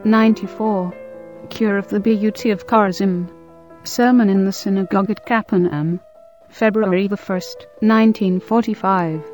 94. Cure of the Beauty of Chorazim. Sermon in the Synagogue at Capernaum, February 1st, 1945.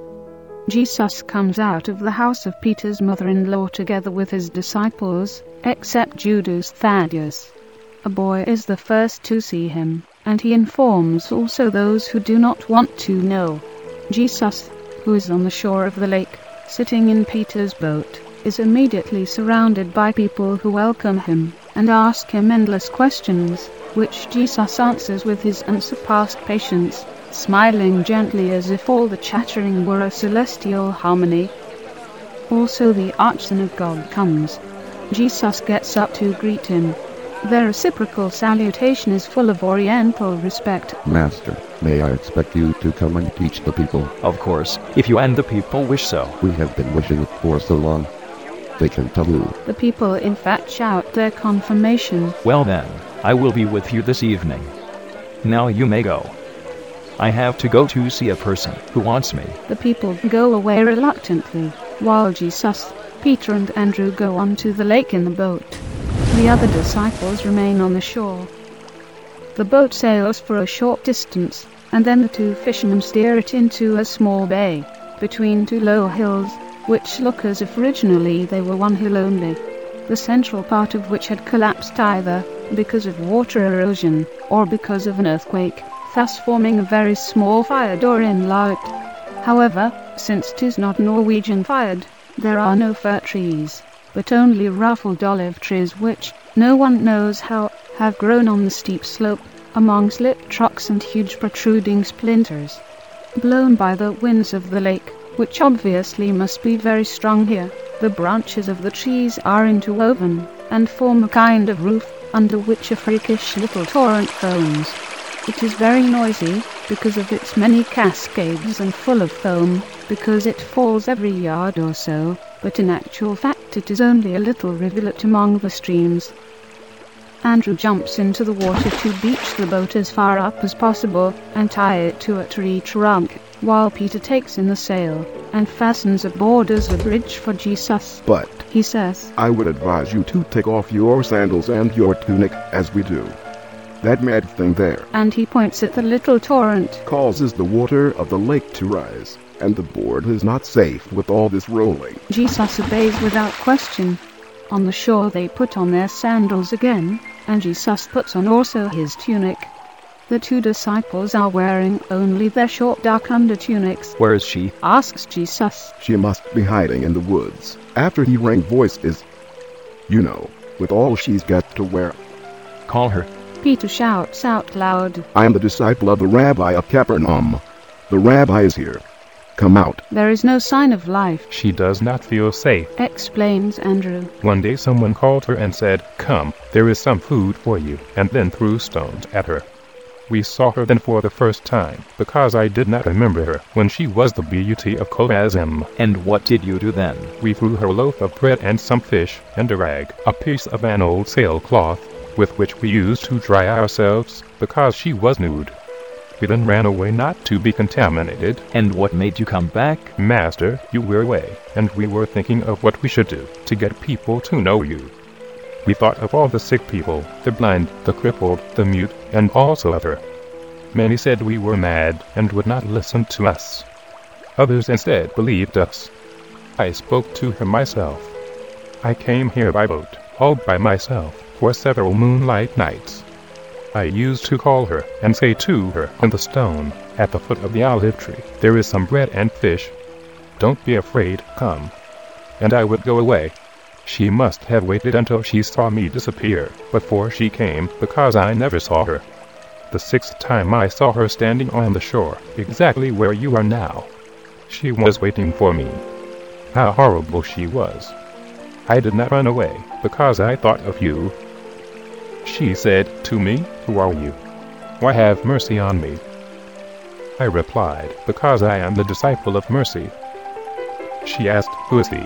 Jesus comes out of the house of Peter's mother-in-law together with his disciples, except Judas Thaddeus. A boy is the first to see him, and he informs also those who do not want to know. Jesus, who is on the shore of the lake, sitting in Peter's boat, is immediately surrounded by people who welcome him and ask him endless questions, which Jesus answers with his unsurpassed patience, smiling gently as if all the chattering were a celestial harmony. Also the arch-synagogue comes. Jesus gets up to greet him. Their reciprocal salutation is full of oriental respect. Master, may I expect you to come and teach the people? Of course, if you and the people wish so. We have been wishing it for so long. They can tell you. The people in fact shout their confirmation. Well then, I will be with you this evening. Now you may go. I have to go to see a person who wants me. The people go away reluctantly, while Jesus, Peter and Andrew go on to the lake in the boat. The other disciples remain on the shore. The boat sails for a short distance, and then the two fishermen steer it into a small bay, between two low hills, which look as if originally they were one hill only, the central part of which had collapsed either because of water erosion or because of an earthquake, thus forming a very small fiord or inlet. However, since 'tis not Norwegian-fired, there are no fir trees, but only ruffled olive trees which, no one knows how, have grown on the steep slope, among slip trucks and huge protruding splinters. Blown by the winds of the lake, which obviously must be very strong here, the branches of the trees are interwoven, and form a kind of roof, under which a freakish little torrent foams. It is very noisy, because of its many cascades, and full of foam, because it falls every yard or so, but in actual fact it is only a little rivulet among the streams. Andrew jumps into the water to beach the boat as far up as possible, and tie it to a tree trunk, while Peter takes in the sail, and fastens aboard as a bridge for Jesus. But, he says, I would advise you to take off your sandals and your tunic, as we do. That mad thing there, and he points at the little torrent, causes the water of the lake to rise, and the board is not safe with all this rolling. Jesus obeys without question. On the shore they put on their sandals again, and Jesus puts on also his tunic. The two disciples are wearing only their short dark under tunics. Where is she? Asks Jesus. She must be hiding in the woods. After he rang voice is, you know, with all she's got to wear. Call her. Peter shouts out loud. I am the disciple of the rabbi of Capernaum. The rabbi is here. Come out. There is no sign of life. She does not feel safe, explains Andrew. One day someone called her and said, "Come, there is some food for you," and then threw stones at her. We saw her then for the first time, because I did not remember her when she was the beauty of Chorazim. And what did you do then? We threw her a loaf of bread and some fish, and a rag, a piece of an old sailcloth, with which we used to dry ourselves, because she was nude. We then ran away not to be contaminated. And what made you come back? Master, you were away, and we were thinking of what we should do to get people to know you. We thought of all the sick people, the blind, the crippled, the mute, and also other. Many said we were mad and would not listen to us. Others instead believed us. I spoke to her myself. I came here by boat, all by myself, for several moonlight nights. I used to call her and say to her on the stone at the foot of the olive tree, "There is some bread and fish. Don't be afraid, come." And I would go away. She must have waited until she saw me disappear before she came, because I never saw her. The sixth time I saw her standing on the shore, exactly where you are now. She was waiting for me. How horrible she was. I did not run away, because I thought of you. She said to me, "Who are you? Why have mercy on me?" I replied, "Because I am the disciple of mercy." She asked, "Who is he?"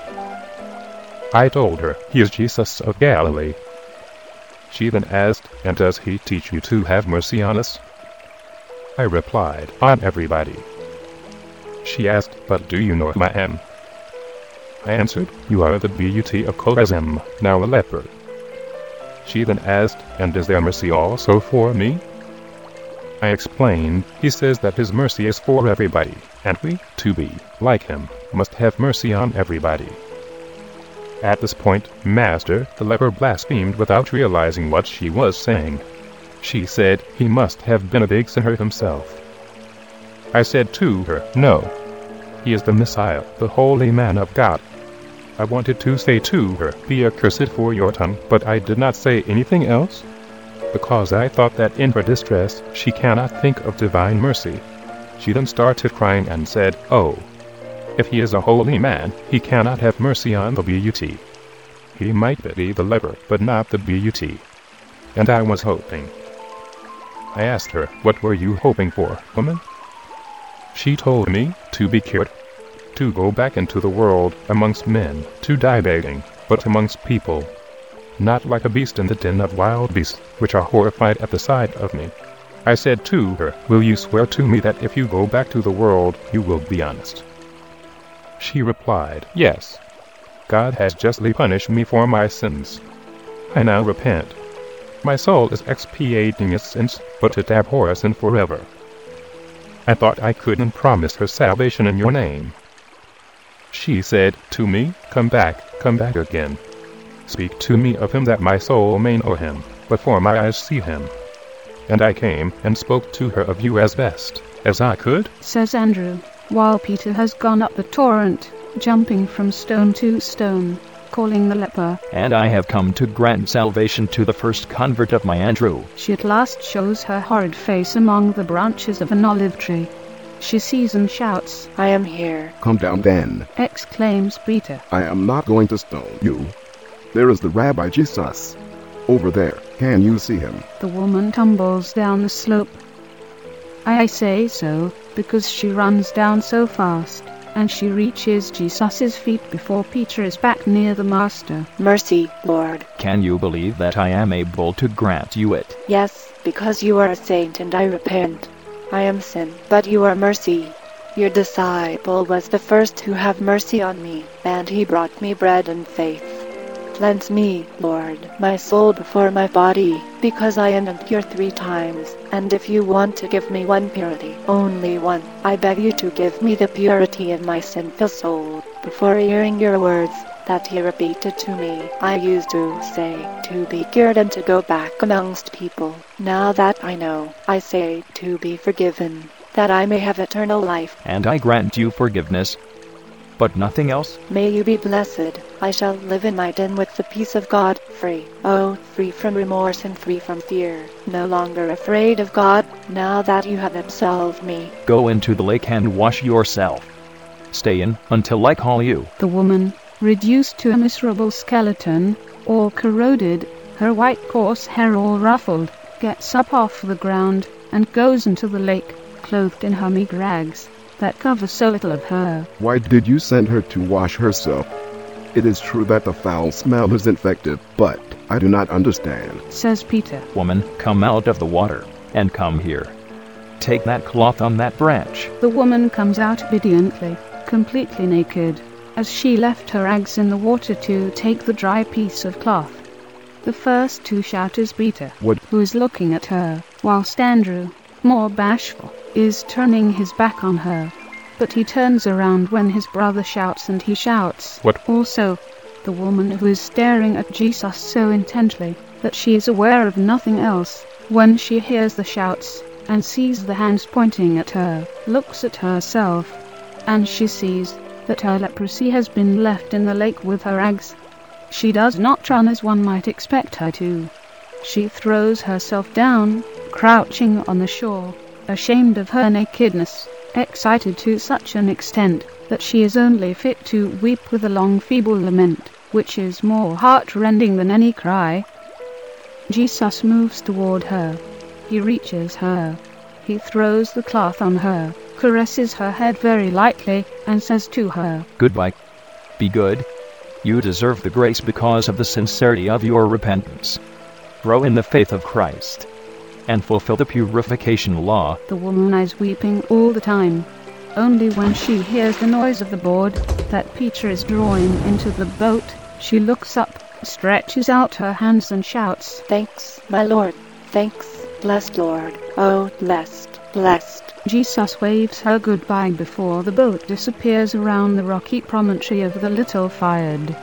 I told her, "He is Jesus of Galilee." She then asked, "And does he teach you to have mercy on us?" I replied, "On everybody." She asked, "But do you know who I am?" I answered, "You are the beauty of Chorazim, now a leper." She then asked, "And is there mercy also for me?" I explained, "He says that his mercy is for everybody, and we, to be like him, must have mercy on everybody." At this point, Master, the leper blasphemed without realizing what she was saying. She said he must have been a big sinner himself. I said to her, "No. He is the Messiah, the holy man of God." I wanted to say to her, "Be accursed for your tongue," but I did not say anything else, because I thought that in her distress she cannot think of divine mercy. She then started crying and said, "Oh, if he is a holy man, he cannot have mercy on the beauty. He might pity the leper, but not the beauty." And I was hoping. I asked her, "What were you hoping for, woman?" She told me to be cured, to go back into the world amongst men, to die begging, but amongst people, not like a beast in the den of wild beasts, which are horrified at the sight of me. I said to her, "Will you swear to me that if you go back to the world, you will be honest?" She replied, "Yes. God has justly punished me for my sins. I now repent. My soul is expiating its sins, but it abhors sin forever." I thought I couldn't promise her salvation in your name. She said to me, come back again. Speak to me of him that my soul may know him, before my eyes see him." And I came and spoke to her of you as best as I could, says Andrew, while Peter has gone up the torrent, jumping from stone to stone, calling the leper. "And I have come to grant salvation to the first convert of my Andrew." She at last shows her horrid face among the branches of an olive tree. She sees and shouts, "I am here." Come down then. Exclaims Peter. I am not going to stone you. There is the Rabbi Jesus. Over there. Can you see him? The woman tumbles down the slope. I say so, because she runs down so fast, and she reaches Jesus' feet before Peter is back near the Master. "Mercy, Lord." "Can you believe that I am able to grant you it?" "Yes, because you are a saint and I repent. I am sin, but you are mercy. Your disciple was the first to have mercy on me, and he brought me bread and faith. Cleanse me, Lord, my soul before my body, because I am impure 3 times, and if you want to give me one purity, only one, I beg you to give me the purity of my sinful soul." Before hearing your words, that he repeated to me, I used to say, to be cured and to go back amongst people. Now that I know, I say, to be forgiven, that I may have eternal life. "And I grant you forgiveness, but nothing else." May you be blessed. I shall live in my den with the peace of God, free. Oh, free from remorse and free from fear. No longer afraid of God, now that you have absolved me. "Go into the lake and wash yourself. Stay in until I call you." The woman, reduced to a miserable skeleton, all corroded, her white coarse hair all ruffled, gets up off the ground, and goes into the lake, clothed in her meager rags, that cover so little of her. Why did you send her to wash herself? It is true that the foul smell is infected, but I do not understand, says Peter. "Woman, come out of the water, and come here. Take that cloth on that branch." The woman comes out obediently, completely naked, as she left her rags in the water to take the dry piece of cloth. The first to shout is Peter, What? who is looking at her, whilst Andrew, more bashful, is turning his back on her. But he turns around when his brother shouts, and he shouts, "What?" also. The woman, who is staring at Jesus so intently that she is aware of nothing else, when she hears the shouts, and sees the hands pointing at her, looks at herself, and she sees that her leprosy has been left in the lake with her rags. She does not run as one might expect her to. She throws herself down, crouching on the shore, ashamed of her nakedness, excited to such an extent that she is only fit to weep with a long feeble lament, which is more heart-rending than any cry. Jesus moves toward her. He reaches her. He throws the cloth on her, caresses her head very lightly, and says to her, "Goodbye. Be good. You deserve the grace because of the sincerity of your repentance. Grow in the faith of Christ, and fulfill the purification law." The woman is weeping all the time. Only when she hears the noise of the board that Peter is drawing into the boat, she looks up, stretches out her hands and shouts, "Thanks, my Lord, thanks, blessed Lord, oh, blessed, blessed." Jesus waves her goodbye before the boat disappears around the rocky promontory of the Little Fayed.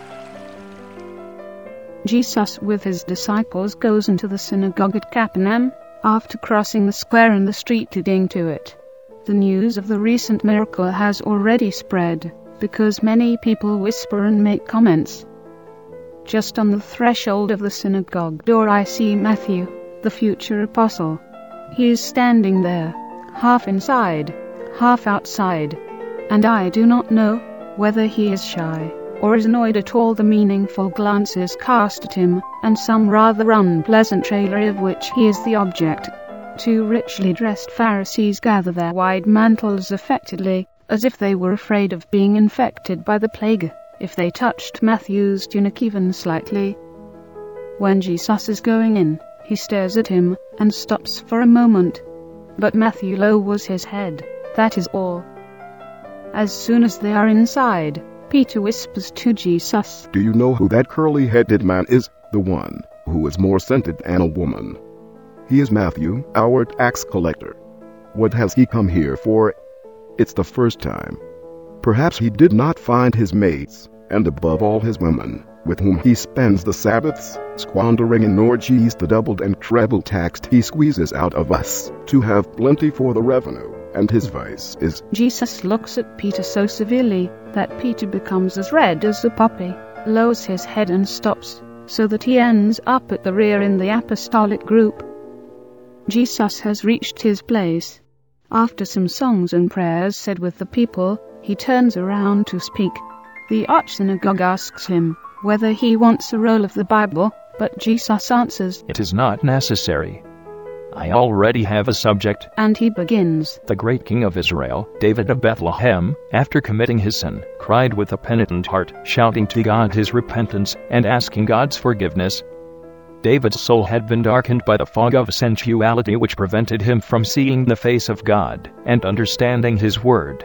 Jesus with his disciples goes into the synagogue at Capernaum, after crossing the square and the street leading to it. The news of the recent miracle has already spread, because many people whisper and make comments. Just on the threshold of the synagogue door I see Matthew, the future apostle. He is standing there, half inside, half outside, and I do not know whether he is shy or is annoyed at all the meaningful glances cast at him, and some rather unpleasant raillery of which he is the object. Two richly dressed Pharisees gather their wide mantles affectedly, as if they were afraid of being infected by the plague, if they touched Matthew's tunic even slightly. When Jesus is going in, he stares at him, and stops for a moment. But Matthew lowers his head, that is all. As soon as they are inside, Peter whispers to Jesus, "Do you know who that curly-headed man is? The one who is more scented than a woman. He is Matthew, our tax collector. What has he come here for? It's the first time. Perhaps he did not find his mates, and above all his women, with whom he spends the Sabbaths, squandering in orgies the doubled and treble tax he squeezes out of us, to have plenty for the revenue, and his vice is..." Jesus looks at Peter so severely that Peter becomes as red as a poppy, lowers his head and stops, so that he ends up at the rear in the apostolic group. Jesus has reached his place. After some songs and prayers said with the people, he turns around to speak. The arch-synagogue asks him whether he wants a roll of the Bible, but Jesus answers, "It is not necessary. I already have a subject." And he begins. The great king of Israel, David of Bethlehem, after committing his sin, cried with a penitent heart, shouting to God his repentance, and asking God's forgiveness. David's soul had been darkened by the fog of sensuality which prevented him from seeing the face of God, and understanding his word.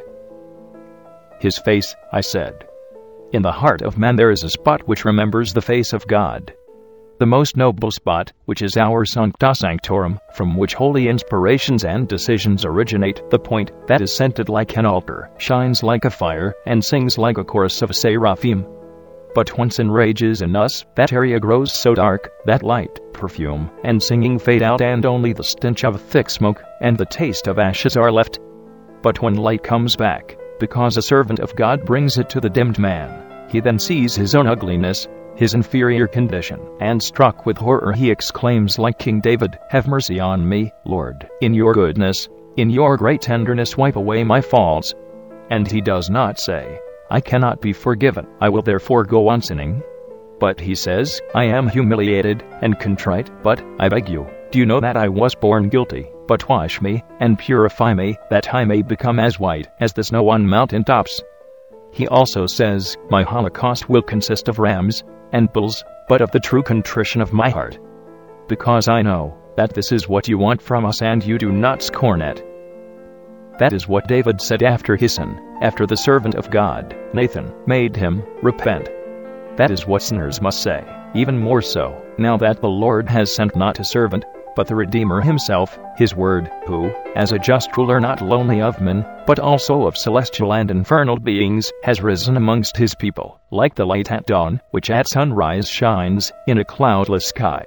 His face, I said. In the heart of man there is a spot which remembers the face of God. The most noble spot, which is our Sancta Sanctorum, from which holy inspirations and decisions originate, the point, that is scented like an altar, shines like a fire, and sings like a chorus of seraphim. But when sin rages in us, that area grows so dark, that light, perfume, and singing fade out, and only the stench of thick smoke, and the taste of ashes are left. But when light comes back, because a servant of God brings it to the dimmed man, he then sees his own ugliness, his inferior condition, and struck with horror he exclaims like King David, "Have mercy on me, Lord, in your goodness, in your great tenderness wipe away my faults." And he does not say, "I cannot be forgiven, I will therefore go on sinning." But he says, "I am humiliated and contrite, but, I beg you, do you know that I was born guilty? But wash me, and purify me, that I may become as white as the snow on mountain tops." He also says, "My holocaust will consist of rams and bulls, but of the true contrition of my heart. Because I know that this is what you want from us, and you do not scorn it." That is what David said after his sin, after the servant of God, Nathan, made him repent. That is what sinners must say, even more so, now that the Lord has sent not a servant, but the Redeemer himself, his word, who, as a just ruler not only of men, but also of celestial and infernal beings, has risen amongst his people, like the light at dawn, which at sunrise shines in a cloudless sky.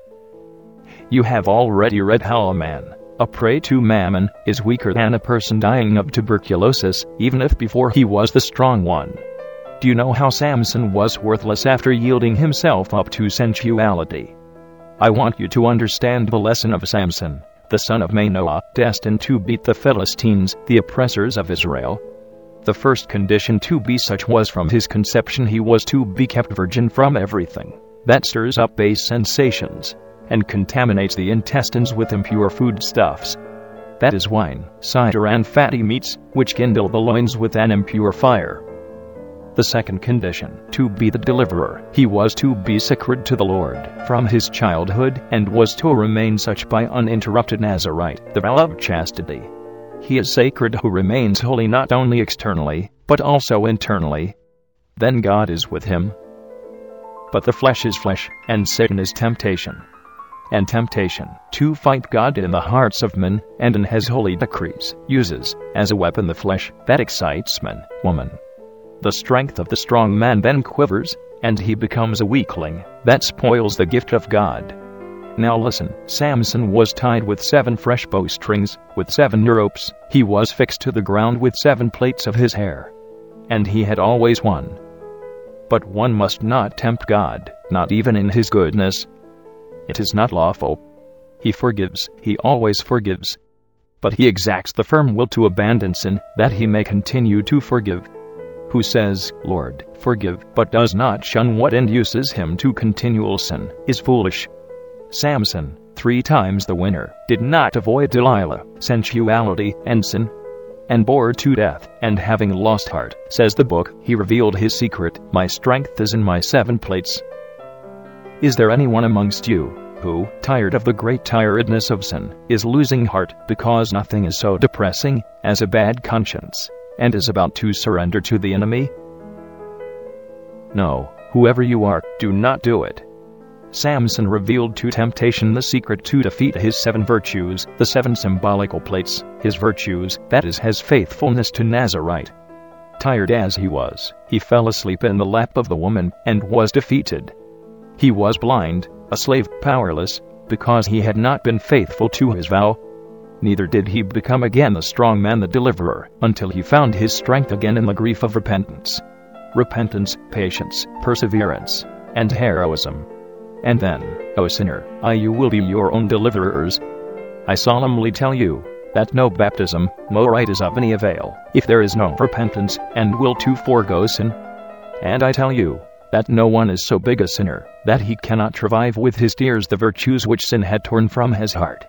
You have already read how a man, a prey to mammon, is weaker than a person dying of tuberculosis, even if before he was the strong one. Do you know how Samson was worthless after yielding himself up to sensuality? I want you to understand the lesson of Samson, the son of Manoah, destined to beat the Philistines, the oppressors of Israel. The first condition to be such was from his conception he was to be kept virgin from everything that stirs up base sensations and contaminates the intestines with impure foodstuffs. That is wine, cider, and fatty meats, which kindle the loins with an impure fire. The second condition, to be the deliverer, he was to be sacred to the Lord from his childhood, and was to remain such by uninterrupted Nazarite, the vow of chastity. He is sacred who remains holy not only externally, but also internally. Then God is with him. But the flesh is flesh, and Satan is temptation. And temptation, to fight God in the hearts of men, and in his holy decrees, uses, as a weapon the flesh, that excites man, woman. The strength of the strong man then quivers, and he becomes a weakling, that spoils the gift of God. Now listen, Samson was tied with 7 fresh bowstrings, with 7 ropes, he was fixed to the ground with 7 plaits of his hair. And he had always won. But one must not tempt God, not even in his goodness. It is not lawful. He forgives, he always forgives. But he exacts the firm will to abandon sin, that he may continue to forgive. Who says, Lord, forgive, but does not shun what induces him to continual sin, is foolish. Samson, 3 times the winner, did not avoid Delilah, sensuality, and sin, and bore to death, and having lost heart, says the book, he revealed his secret, my strength is in my 7 plates. Is there anyone amongst you, who, tired of the great tiredness of sin, is losing heart, because nothing is so depressing, as a bad conscience, and is about to surrender to the enemy? No, whoever you are, do not do it. Samson revealed to temptation the secret to defeat his 7 virtues, the 7 symbolical plates, his virtues, that is his faithfulness to Nazarite. Tired as he was, he fell asleep in the lap of the woman, and was defeated. He was blind, a slave, powerless, because he had not been faithful to his vow. Neither did he become again the strong man, the deliverer, until he found his strength again in the grief of repentance. Repentance, patience, perseverance, and heroism. And then, O sinner, you will be your own deliverers. I solemnly tell you, that no baptism, no rite is of any avail, if there is no repentance, and will to forego sin. And I tell you, that no one is so big a sinner, that he cannot revive with his tears the virtues which sin had torn from his heart.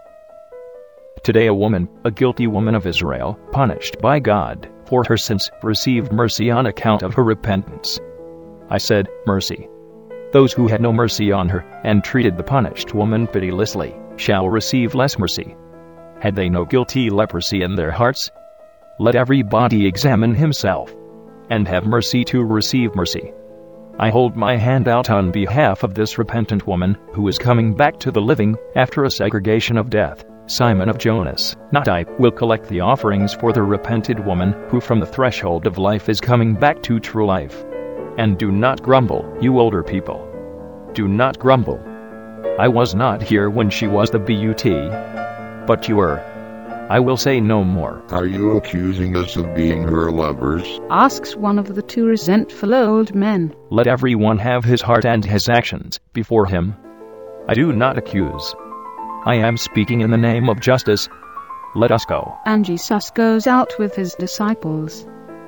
Today a woman, a guilty woman of Israel, punished by God for her sins, received mercy on account of her repentance. I said, mercy. Those who had no mercy on her, and treated the punished woman pitilessly, shall receive less mercy. Had they no guilty leprosy in their hearts? Let everybody examine himself, and have mercy to receive mercy. I hold my hand out on behalf of this repentant woman, who is coming back to the living, after a segregation of death. Simon of Jonas, not I, will collect the offerings for the repented woman, who from the threshold of life is coming back to true life. And do not grumble, you older people. Do not grumble. I was not here when she was the BUT, but you were. I will say no more. Are you accusing us of being her lovers? Asks one of the 2 resentful old men. Let everyone have his heart and his actions before him. I do not accuse. I am speaking in the name of justice. Let us go. And Jesus goes out with his disciples.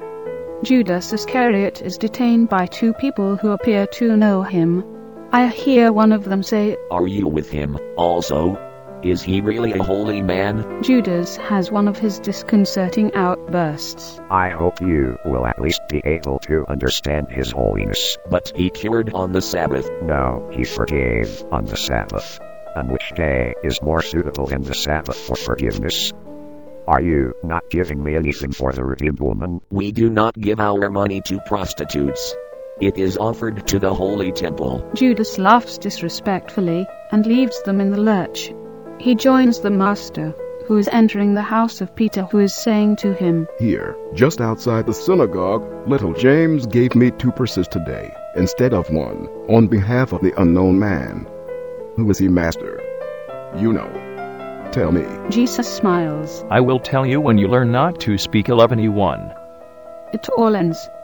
Judas Iscariot is detained by 2 people who appear to know him. I hear one of them say, Are you with him also? Is he really a holy man? Judas has one of his disconcerting outbursts. I hope you will at least be able to understand his holiness. But he cured on the Sabbath. No, he forgave on the Sabbath. And which day is more suitable than the Sabbath for forgiveness? Are you not giving me anything for the redeemed woman? We do not give our money to prostitutes. It is offered to the holy temple. Judas laughs disrespectfully, and leaves them in the lurch. He joins the master, who is entering the house of Peter, who is saying to him, Here, just outside the synagogue, little James gave me 2 purses today, instead of 1, on behalf of the unknown man. Who is he, master? You know. Tell me. Jesus smiles. I will tell you when you learn not to speak ill of anyone. It all ends